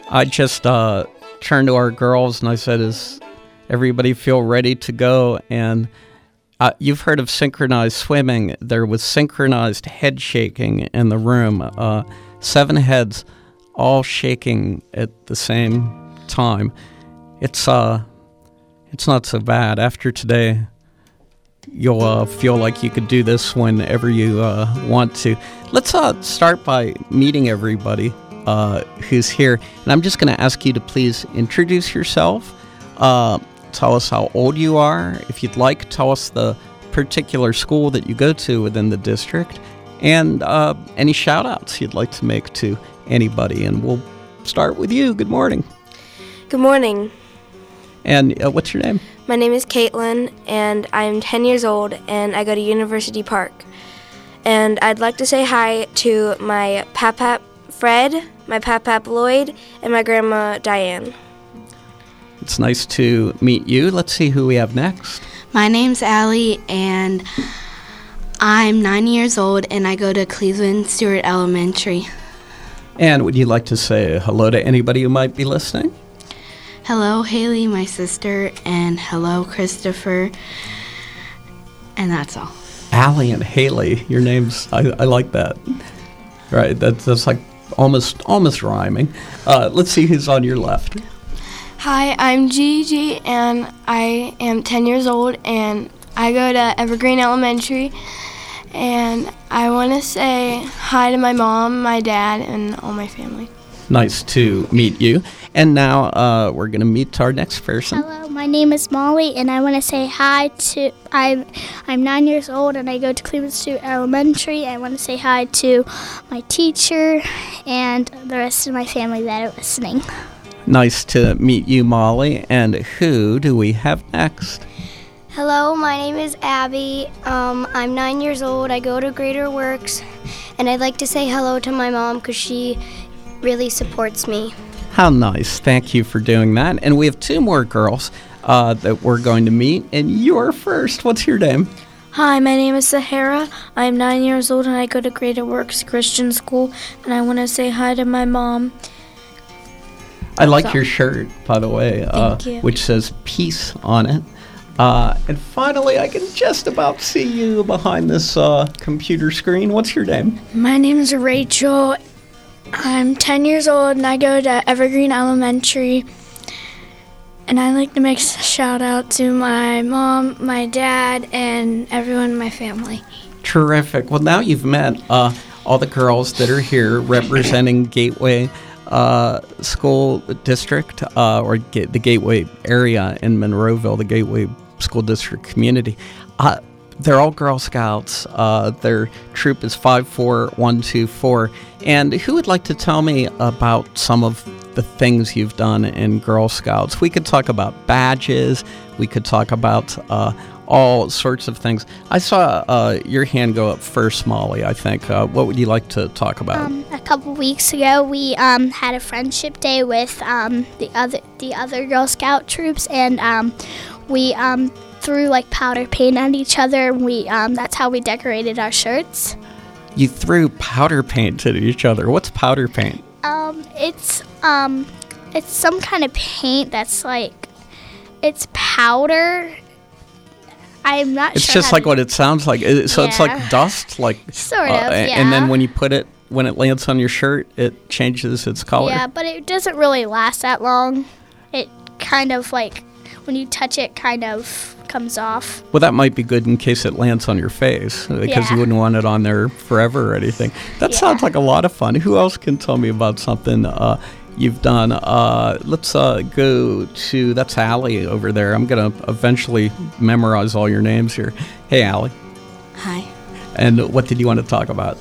I just turned to our girls and I said, "Is everybody feel ready to go?" And you've heard of synchronized swimming. There was synchronized head shaking in the room. 7 heads all shaking at the same time. It's not so bad. After today, you'll feel like you could do this whenever you want to. Let's start by meeting everybody who's here. And I'm just going to ask you to please introduce yourself. Tell us how old you are. If you'd like, tell us the particular school that you go to within the district. And any shout-outs you'd like to make to anybody. And we'll start with you. Good morning. Good morning. And what's your name? My name is Caitlin, and I'm 10 years old, and I go to University Park. And I'd like to say hi to my Pap Fred, my Pap Lloyd, and my Grandma Diane. It's nice to meet you. Let's see who we have next. My name's Allie, and I'm 9 years old, and I go to Cleveland Stewart Elementary. And would you like to say hello to anybody who might be listening? Hello, Haley, my sister, and hello, Christopher. And that's all. Allie and Haley, your names, I like that. Right, that's like almost rhyming. Let's see who's on your left. Hi, I'm Gigi, and I am 10 years old, and I go to Evergreen Elementary. And I want to say hi to my mom, my dad, and all my family. Nice to meet you. And now we're going to meet our next person. Hello, my name is Molly, and I want to say hi to, I'm 9 years old, and I go to Cleveland Stewart Elementary. I want to say hi to my teacher and the rest of my family that are listening. Nice to meet you, Molly. And who do we have next? Hello, my name is Abby. I'm 9 years old. I go to Greater Works, and I'd like to say hello to my mom because she really supports me. How nice. Thank you for doing that. And we have 2 more girls that we're going to meet. And you're first. What's your name? Hi, my name is Sahara. I'm 9 years old, and I go to Greater Works Christian School. And I want to say hi to my mom. I like your shirt, by the way, which says peace on it. And finally, I can just about see you behind this computer screen. What's your name? My name is Rachel. I'm 10 years old, and I go to Evergreen Elementary. And I'd like to make a shout out to my mom, my dad, and everyone in my family. Terrific. Well, now you've met all the girls that are here representing Gateway School District, or the Gateway area in Monroeville, the Gateway School District community. They're all Girl Scouts. Their troop is 54124. And who would like to tell me about some of the things you've done in Girl Scouts? We could talk about badges. We could talk about all sorts of things. I saw your hand go up first, Molly, I think. What would you like to talk about? A couple weeks ago, we had a friendship day with the other Girl Scout troops, and we threw like powder paint at each other. We that's how we decorated our shirts. You threw powder paint at each other. What's powder paint? It's some kind of paint that's like, it's powder. I'm not it's sure. It's just like what it sounds like. So it's like dust, like sort of. Yeah. And then when it lands on your shirt, it changes its color. Yeah, but it doesn't really last that long. It kind of like, when you touch it, kind of comes off. Well, that might be good in case it lands on your face, because you wouldn't want it on there forever or anything. That sounds like a lot of fun. Who else can tell me about something you've done? Let's go to, that's Allie over there. I'm going to eventually memorize all your names here. Hey, Allie. Hi. And what did you want to talk about?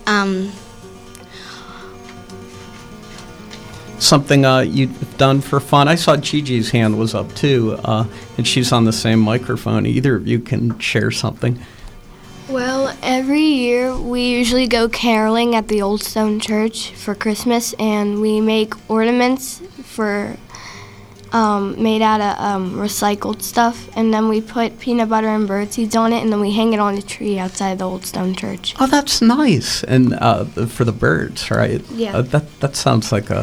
Something you've done for fun. I saw Gigi's hand was up too, and she's on the same microphone. Either of you can share something. Well, every year we usually go caroling at the Old Stone Church for Christmas, and we make ornaments for made out of recycled stuff, and then we put peanut butter and birdseeds on it, and then we hang it on a tree outside the Old Stone Church. Oh, that's nice. And for the birds, right? Yeah. That sounds like a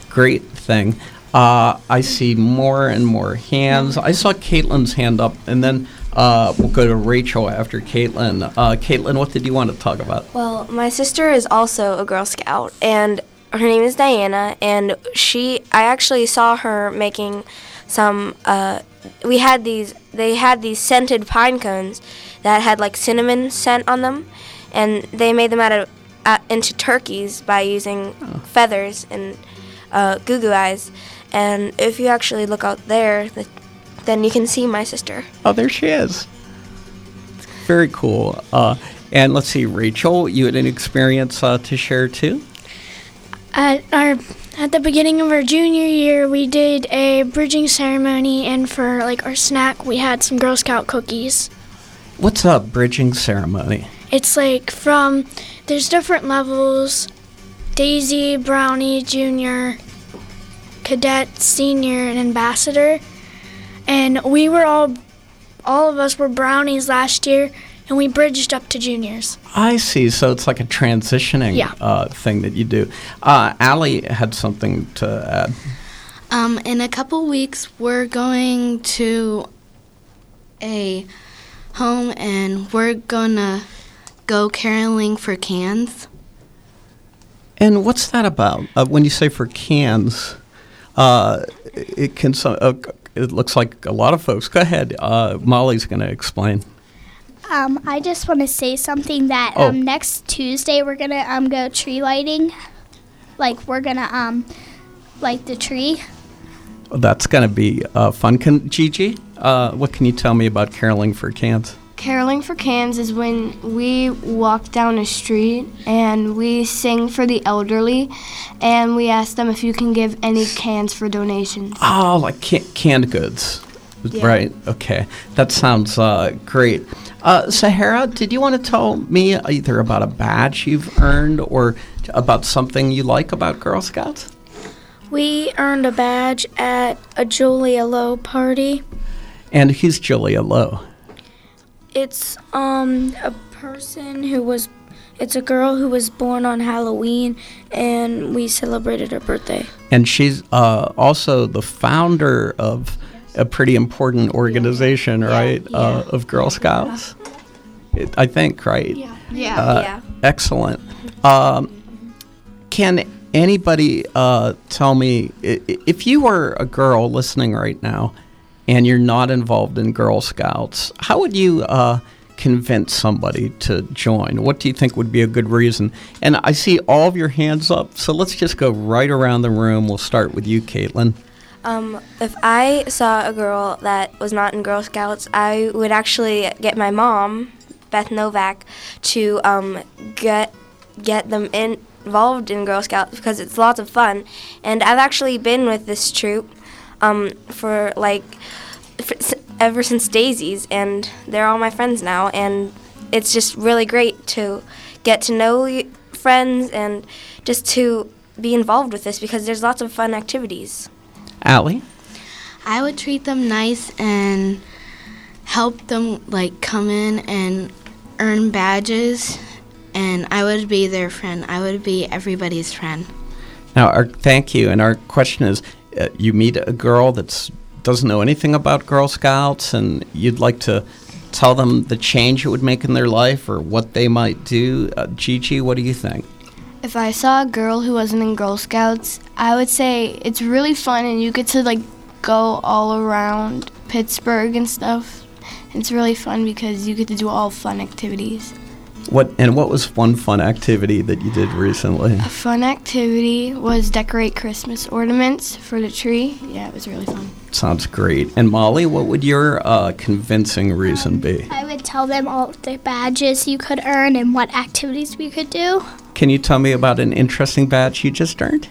great thing. I see more and more hands. I saw Caitlin's hand up, and then we'll go to Rachel after Caitlin. Caitlin, what did you want to talk about? Well, my sister is also a Girl Scout, and her name is Diana, and I actually saw her making some, they had these scented pine cones that had like cinnamon scent on them, and they made them into turkeys by using feathers and goo goo eyes. And if you actually look out there, then you can see my sister. Oh, there she is. Very cool. And let's see, Rachel, you had an experience to share too? At the beginning of our junior year, we did a bridging ceremony, and for like our snack, we had some Girl Scout cookies. What's a bridging ceremony? It's like there's different levels: Daisy, Brownie, Junior, Cadet, Senior, and Ambassador. And we were all of us were Brownies last year, and we bridged up to Juniors. I see. So it's like a transitioning thing that you do. Allie had something to add. In a couple weeks, we're going to a home, and we're gonna go caroling for cans. And what's that about? When you say for cans, it looks like a lot of folks. Go ahead. Molly's going to explain. I just want to say something that next Tuesday we're going to go tree lighting. Like, we're going to light the tree. That's going to be fun. Gigi, what can you tell me about caroling for cans? Caroling for cans is when we walk down a street and we sing for the elderly, and we ask them if you can give any cans for donations. Oh, like canned goods. Yeah. Right, okay. That sounds great. Sahara, did you want to tell me either about a badge you've earned or about something you like about Girl Scouts? We earned a badge at a Julia Lowe party. And who's Julia Lowe? It's a person it's a girl who was born on Halloween, and we celebrated her birthday. And she's also the founder of a pretty important organization, right? Of Girl Scouts, I think, right? Yeah. Excellent. Can anybody tell me, if you were a girl listening right now and you're not involved in Girl Scouts, how would you convince somebody to join? What do you think would be a good reason? And I see all of your hands up, so let's just go right around the room. We'll start with you, Caitlin. If I saw a girl that was not in Girl Scouts, I would actually get my mom, Beth Novak, to get them involved in Girl Scouts because it's lots of fun. And I've actually been with this troop ever since Daisy's, and they're all my friends now, and it's just really great to get to know friends and just to be involved with this because there's lots of fun activities. Allie? I would treat them nice and help them come in and earn badges, and I would be their friend. I would be everybody's friend. Now, thank you. And our question is, you meet a girl that doesn't know anything about Girl Scouts, and you'd like to tell them the change it would make in their life or what they might do. Gigi, what do you think? If I saw a girl who wasn't in Girl Scouts, I would say it's really fun, and you get to go all around Pittsburgh and stuff. It's really fun because you get to do all fun activities. What was one fun activity that you did recently? A fun activity was decorate Christmas ornaments for the tree. Yeah, it was really fun. Sounds great. And Molly, what would your convincing reason be? I would tell them all the badges you could earn and what activities we could do. Can you tell me about an interesting badge you just earned?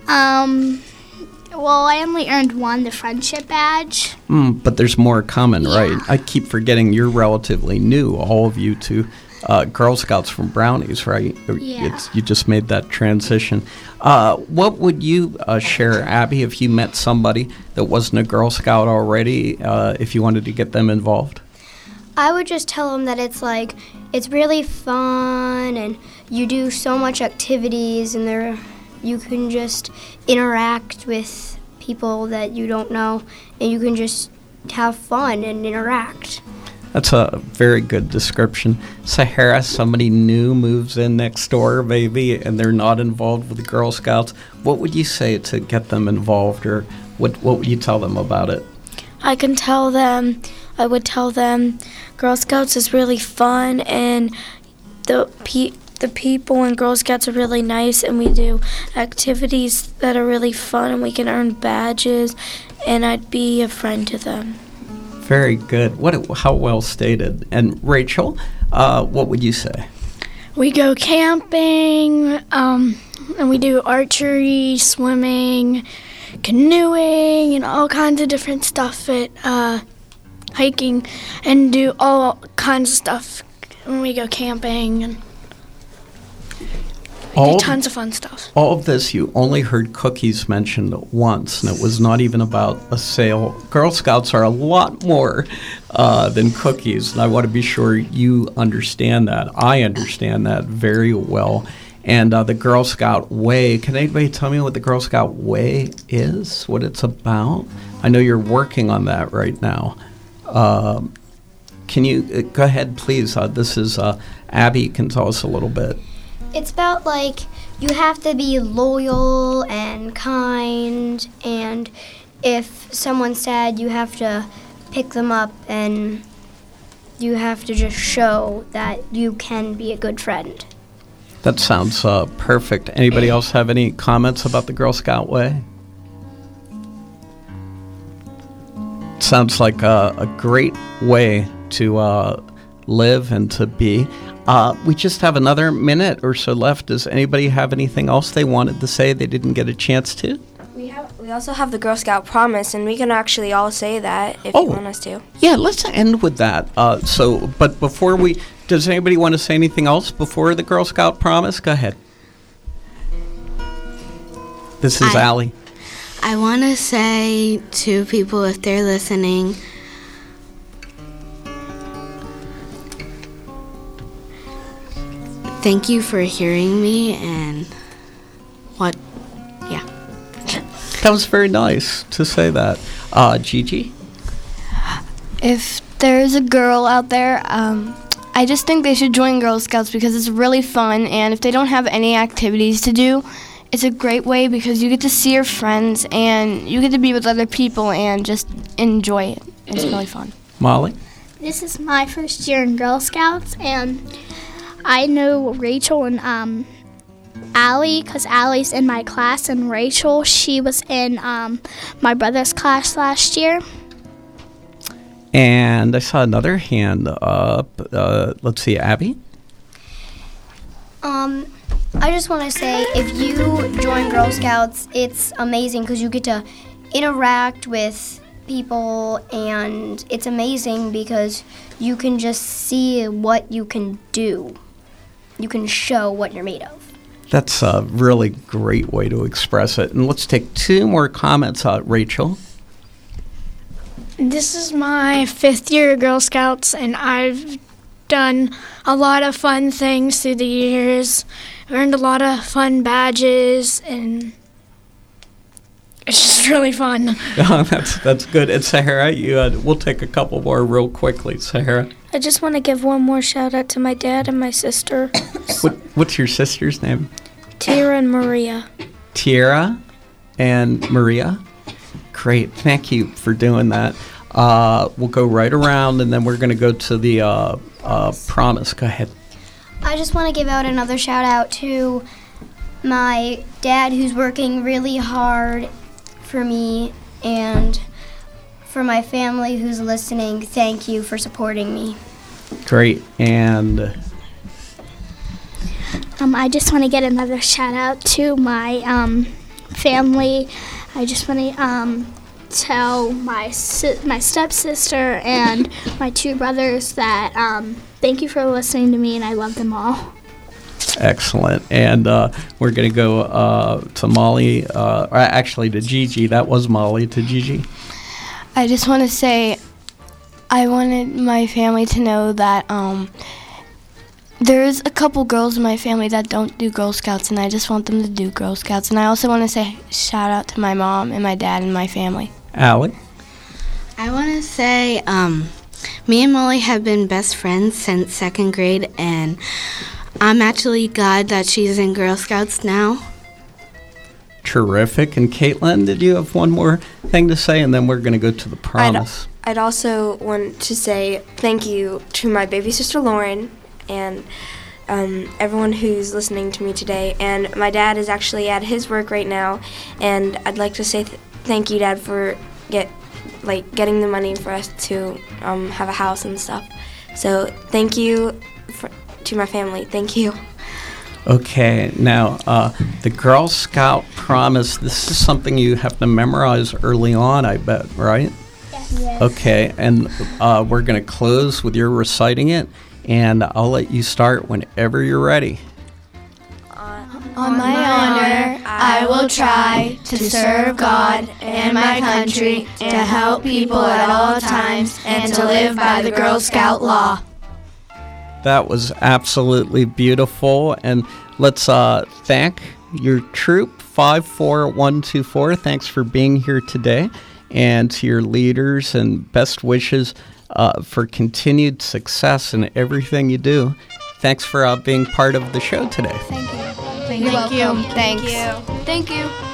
Well, I only earned one, the friendship badge. But there's more coming, right? I keep forgetting you're relatively new, all of you, to Girl Scouts from Brownies, right? Yeah. You just made that transition. What would you share, Abby, if you met somebody that wasn't a Girl Scout already, if you wanted to get them involved? I would just tell them that it's really fun and you do so much activities and you can just interact with people that you don't know, and you can just have fun and interact. That's a very good description. Sahara, somebody new moves in next door, maybe, and they're not involved with the Girl Scouts. What would you say to get them involved, or what would you tell them about it? I would tell them Girl Scouts is really fun, and the people in Girl Scouts are really nice, and we do activities that are really fun, and we can earn badges, and I'd be a friend to them. Very good. How well stated. And Rachel, what would you say? We go camping, and we do archery, swimming, canoeing, and all kinds of different stuff at hiking, and do all kinds of stuff when we go camping, and we do tons of fun stuff. All of this, you only heard cookies mentioned once, and it was not even about a sale. Girl Scouts are a lot more than cookies, and I want to be sure you understand that. I understand that very well. And the Girl Scout Way, can anybody tell me what the Girl Scout Way is, what it's about? I know you're working on that right now. Can you go ahead, please? This is Abby can tell us a little bit. It's about, like, you have to be loyal and kind, and if someone's sad, you have to pick them up, and you have to just show that you can be a good friend. That sounds perfect. Anybody else have any comments about the Girl Scout Way? Sounds like a great way to live and to be. We just have another minute or so left. Does anybody have anything else they wanted to say they didn't get a chance to? We also have the Girl Scout Promise, and we can actually all say that if you want us to. Yeah, let's end with that. But before does anybody want to say anything else before the Girl Scout Promise? Go ahead. This is Allie. I want to say to people, if they're listening, thank you for hearing me, and That was very nice to say that. Gigi? If there's a girl out there, I just think they should join Girl Scouts because it's really fun, and if they don't have any activities to do, it's a great way because you get to see your friends and you get to be with other people and just enjoy it. It's really fun. Molly? This is my first year in Girl Scouts, and I know Rachel and Allie, because Allie's in my class, and Rachel, she was in my brother's class last year. And I saw another hand up. Let's see, Abby? I just want to say, if you join Girl Scouts, it's amazing because you get to interact with people, and it's amazing because you can just see what you can do. You can show what you're made of. That's a really great way to express it. And let's take two more comments out. Rachel? This is my 5th year of Girl Scouts, and I've done a lot of fun things through the years, earned a lot of fun badges, and it's just really fun. That's good. And Sahara, we'll take a couple more real quickly. Sahara? I just want to give one more shout out to my dad and my sister. What's your sister's name? Tierra and Maria. Tierra and Maria? Great. Thank you for doing that. We'll go right around, and then we're going to go to the promise. Go ahead. I just want to give out another shout out to my dad, who's working really hard for me, and for my family who's listening. Thank you for supporting me. Great. And I just want to get another shout out to my family. I just want to tell my stepsister and my 2 brothers that thank you for listening to me, and I love them all. Excellent. And we're going to go to Molly, or actually to Gigi. That was Molly. To Gigi. I just want to say I wanted my family to know that There's a couple girls in my family that don't do Girl Scouts, and I just want them to do Girl Scouts. And I also want to say shout out to my mom and my dad and my family. Allie? I want to say me and Molly have been best friends since 2nd grade, and I'm actually glad that she's in Girl Scouts now. Terrific. And Caitlin, did you have one more thing to say? And then we're going to go to the promise. I'd also want to say thank you to my baby sister Lauren and everyone who's listening to me today. And my dad is actually at his work right now, and I'd like to say thank you, Dad, for getting the money for us to have a house and stuff. So thank you to my family. Thank you. Okay, now the Girl Scout promise, this is something you have to memorize early on, I bet, right? Yes. Okay, and we're going to close with your reciting it, and I'll let you start whenever you're ready. On my honor, I will try to serve God and my country, to help people at all times, and to live by the Girl Scout law. That was absolutely beautiful, and let's thank your troop 54124. Thanks for being here today, and to your leaders, and best wishes for continued success in everything you do. Thanks for being part of the show today. Thank you. Thank you. Thanks. Thank you.